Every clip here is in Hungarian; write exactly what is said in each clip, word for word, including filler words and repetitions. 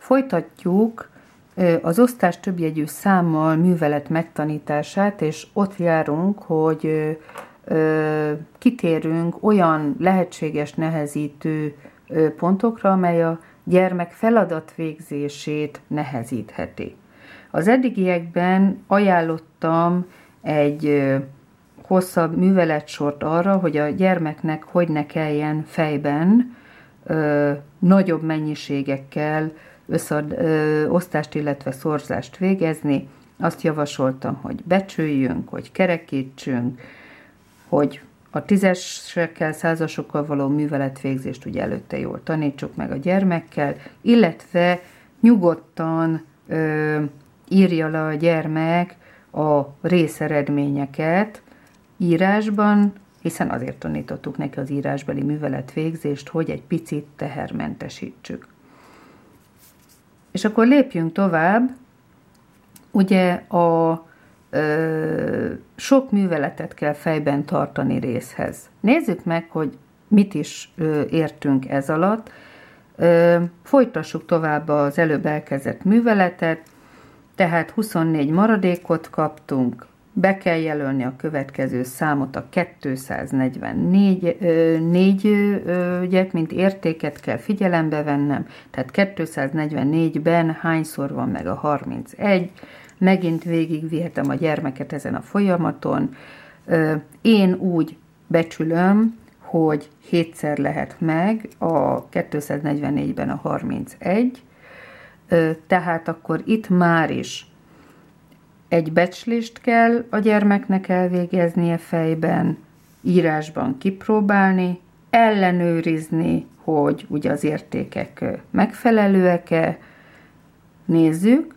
folytatjuk az osztás többjegyű számmal művelet megtanítását, és ott járunk, hogy kitérünk olyan lehetséges nehezítő pontokra, amely a gyermek feladatvégzését nehezítheti. Az eddigiekben ajánlottam egy hosszabb műveletsort arra, hogy a gyermeknek hogy ne kelljen fejben ö, nagyobb mennyiségekkel összad, ö, osztást, illetve szorzást végezni. Azt javasoltam, hogy becsüljünk, hogy kerekítsünk, hogy a tízesekkel, százasokkal való műveletvégzést ugye előtte jól tanítsuk meg a gyermekkel, illetve nyugodtan ö, írja le a gyermek a részeredményeket írásban, hiszen azért tanítottuk neki az írásbeli műveletvégzést, hogy egy picit tehermentesítsük. És akkor lépjünk tovább. Ugye a ö, sok műveletet kell fejben tartani részhez. Nézzük meg, hogy mit is ö, értünk ez alatt. Ö, folytassuk tovább az előbb elkezdett műveletet, tehát huszonnégy maradékot kaptunk, be kell jelölni a következő számot, a kétszáznegyvennégyet, mint értéket kell figyelembe vennem, tehát kétszáznegyvennégyben hányszor van meg a harmincegy, megint végigvihetem a gyermeket ezen a folyamaton. Én úgy becsülöm, hogy hétszer lehet meg a kétszáznegyvennégyben a harmincegy, tehát akkor itt már is egy becslést kell a gyermeknek elvégeznie fejben, írásban kipróbálni, ellenőrizni, hogy ugye az értékek megfelelőek-e, nézzük.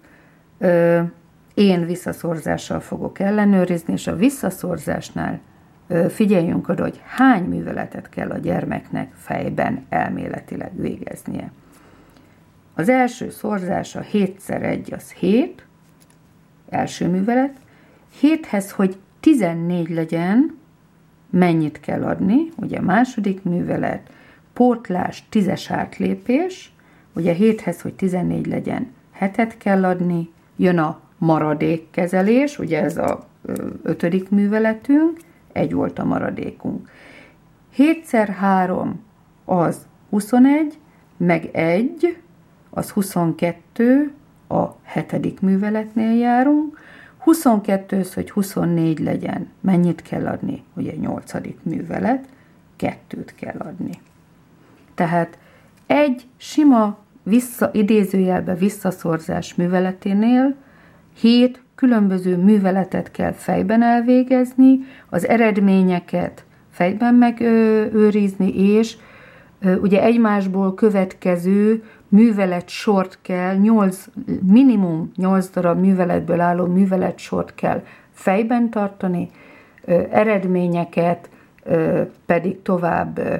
Én visszaszorzással fogok ellenőrizni, és a visszaszorzásnál figyeljünk oda, hogy hány műveletet kell a gyermeknek fejben elméletileg végeznie. Az első szorzás, a hétszer egy az hét, első művelet. héthez, hogy tizennégy legyen, mennyit kell adni, ugye második művelet, pótlás, tízes átlépés, ugye héthez, hogy tizennégy legyen, hetet kell adni, jön a maradékkezelés, ugye ez a ötödik műveletünk, egy volt a maradékunk. hétszer három az huszonegy, meg egy, az huszonkettő, a hetedik műveletnél járunk, huszonkettőhöz, hogy huszonnégy legyen, mennyit kell adni? Ugye nyolcadik művelet, kettőt kell adni. Tehát egy sima vissza, idézőjelbe visszaszorzás műveleténél hét különböző műveletet kell fejben elvégezni, az eredményeket fejben megőrizni, és ugye egymásból következő művelet sort kell, nyolc, minimum nyolc darab műveletből álló művelet sort kell fejben tartani, eredményeket pedig tovább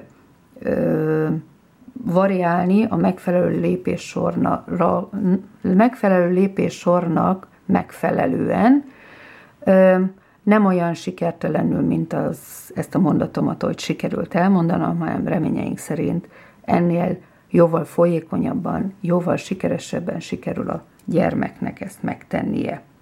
variálni a megfelelő lépéssorra, megfelelő lépéssornak megfelelően. Nem olyan sikertelenül, mint az, ezt a mondatomat, hogy sikerült elmondanom, hanem reményeink szerint ennél jóval folyékonyabban, jóval sikeresebben sikerül a gyermeknek ezt megtennie.